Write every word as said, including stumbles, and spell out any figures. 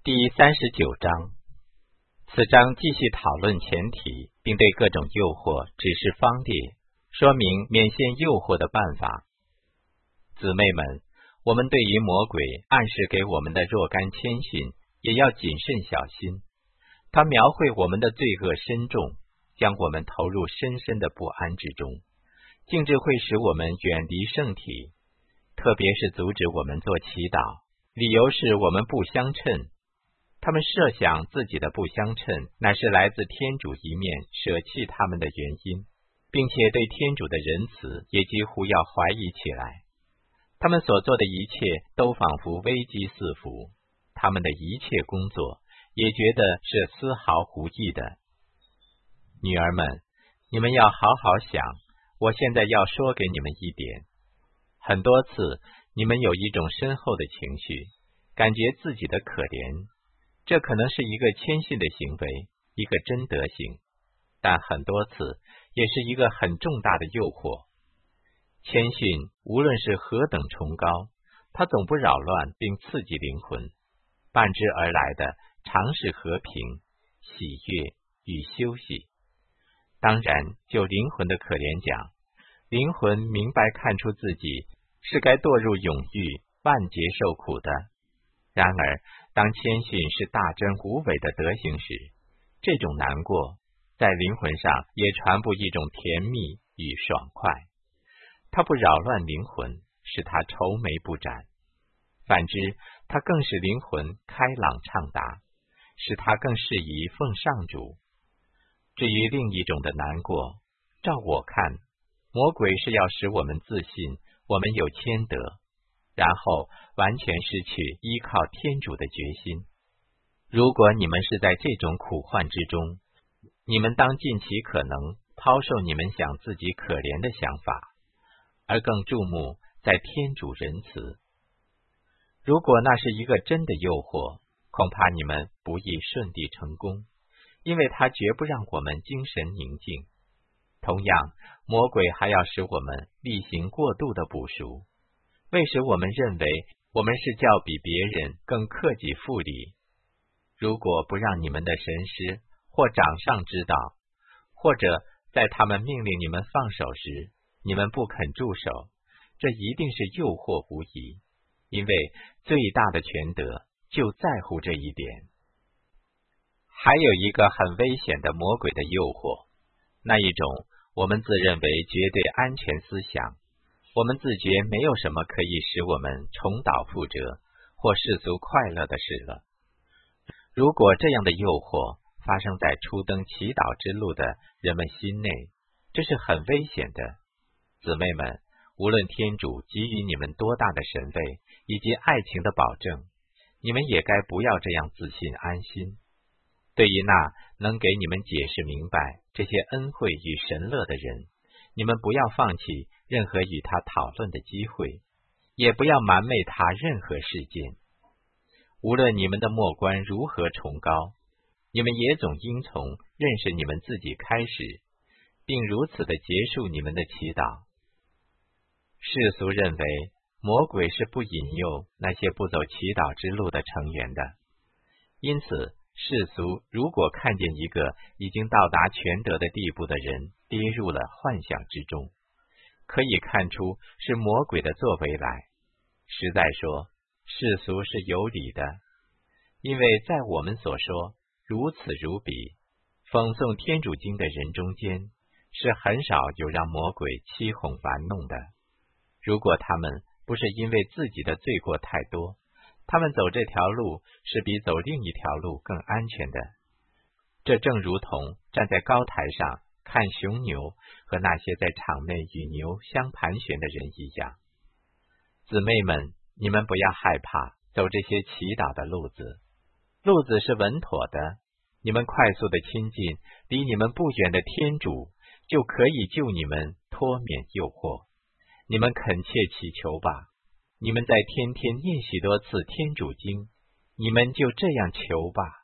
第三十九章，此章继续讨论前提，并对各种诱惑指示方列，说明免陷诱惑的办法。姊妹们，我们对于魔鬼暗示给我们的若干谦逊，也要谨慎小心。他描绘我们的罪恶深重，将我们投入深深的不安之中，竟至会使我们远离圣体，特别是阻止我们做祈祷，理由是我们不相称。他们设想自己的不相称乃是来自天主一面舍弃他们的原因，并且对天主的仁慈也几乎要怀疑起来。他们所做的一切都仿佛危机四伏，他们的一切工作也觉得是丝毫无益的。女儿们，你们要好好想，我现在要说给你们一点。很多次你们有一种深厚的情绪，感觉自己的可怜，这可能是一个谦逊的行为，一个真德行，但很多次也是一个很重大的诱惑。谦逊无论是何等崇高，它总不扰乱并刺激灵魂，伴之而来的常是和平、喜悦与休息。当然，就灵魂的可怜讲，灵魂明白看出自己是该堕入永狱、万劫受苦的。然而，当谦逊是大真无伪的德行时，这种难过在灵魂上也传播一种甜蜜与爽快。它不扰乱灵魂，使它愁眉不展；反之，它更使灵魂开朗畅达，使它更适宜奉上主。至于另一种的难过，照我看，魔鬼是要使我们自信我们有谦德，然后完全失去依靠天主的决心。如果你们是在这种苦患之中，你们当尽其可能抛售你们想自己可怜的想法，而更注目在天主仁慈。如果那是一个真的诱惑，恐怕你们不易顺利成功，因为它绝不让我们精神宁静。同样，魔鬼还要使我们例行过度的补赎，为使我们认为我们是较比别人更克己复礼。如果不让你们的神师或长上知道，或者在他们命令你们放手时，你们不肯住手，这一定是诱惑无疑，因为最大的全德就在乎这一点。还有一个很危险的魔鬼的诱惑，那一种我们自认为绝对安全思想，我们自觉没有什么可以使我们重蹈覆辙或世俗快乐的事了。如果这样的诱惑发生在初登祈祷之路的人们心内，这是很危险的。姊妹们，无论天主给予你们多大的神位以及爱情的保证，你们也该不要这样自信安心。对于那能给你们解释明白这些恩惠与神乐的人，你们不要放弃任何与他讨论的机会，也不要瞒昧他任何事件。无论你们的末观如何崇高，你们也总应从认识你们自己开始，并如此的结束你们的祈祷。世俗认为魔鬼是不引诱那些不走祈祷之路的成员的，因此世俗如果看见一个已经到达全德的地步的人跌入了幻想之中，可以看出是魔鬼的作为来。实在说，世俗是有理的，因为在我们所说如此如彼讽诵天主经的人中间，是很少有让魔鬼欺哄玩弄的。如果他们不是因为自己的罪过太多，他们走这条路是比走另一条路更安全的。这正如同站在高台上看雄牛和那些在场内与牛相盘旋的人一样。姊妹们，你们不要害怕走这些祈祷的路子，路子是稳妥的，你们快速的亲近离你们不远的天主，就可以救你们脱免诱惑。你们恳切祈求吧，你们在天天念许多次天主经，你们就这样求吧。